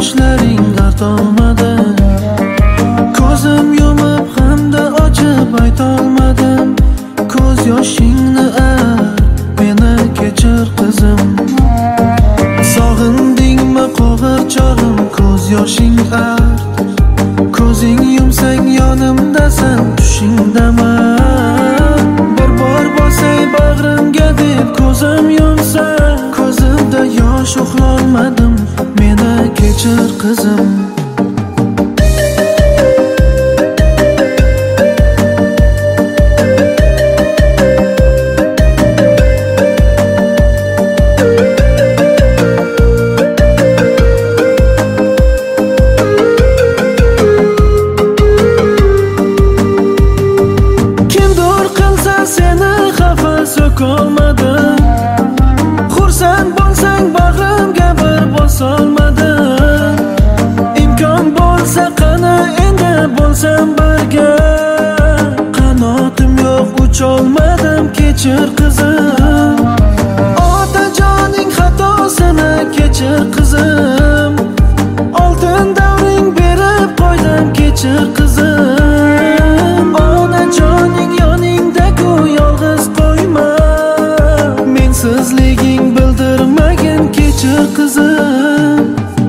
yoshlaring artolmadi. Ko'zim yumib hamda ochib aytolmadim. Ko'z yoshingni meni kechir qizim. Sog'indingmi qo'g'irchog'im, ko'z yoshing ko'zing yumsang yonimdasan, tushingdaman. Bir bor bosay bag'rimga deb ko'zim yumsa, ko'zimda yosh uxlolmadim, meni kechir qizim. So'kolmadim, xursand bo'lsang bag'rimga bir bosolmadim. Imkon bo'lsa qani endi bo'lsam birga, qanotim yo'q ucholmadim, kechir qizim. Otajoning xatosini kechir qizim. Oltin davring berib qo'ydim, kechir qizim. Onajoning yoningda-ku yolg'iz qo'yma, mensizliging bildirmagin, kechir qizim.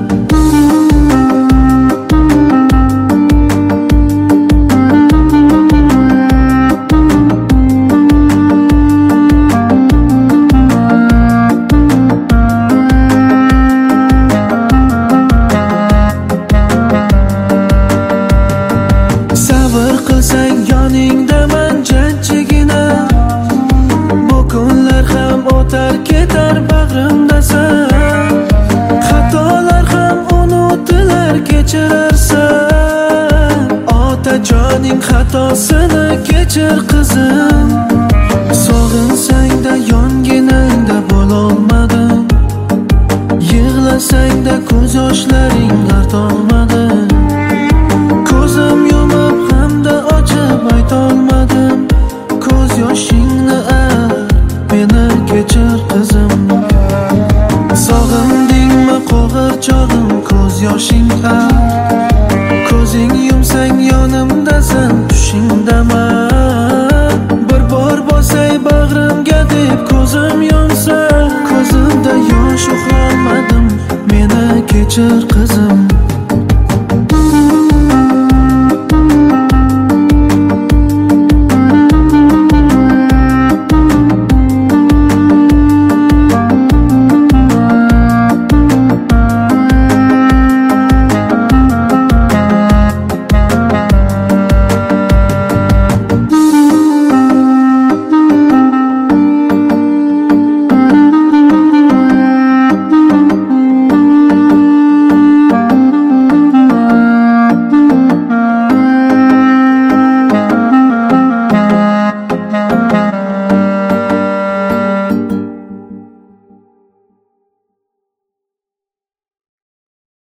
Sabr qilsang yoningdaman jajjigina, bu kunlar ham o'tar ketar bag'rimdasan. Xatolar ham unutilar, kechirarsan. Otajoning xatosini kechir qizim. Sog'insang-da yonginangda bo'lolmadim, yig'lasang-da ko'z yoshlaring artolmadi. Ko'zim yumib hamda ochib aytolmadim, ko'z yoshingni meni kechir qizim. Sog'indingmi qo'g'irchog'im, ko'z yoshing ko'zing yumsang yonimdasan, tushingdaman. Bir bor bosay bag'rimga deb ko'zim yumsa, ko'zimda yosh uxlolmadim, meni kechir qizim.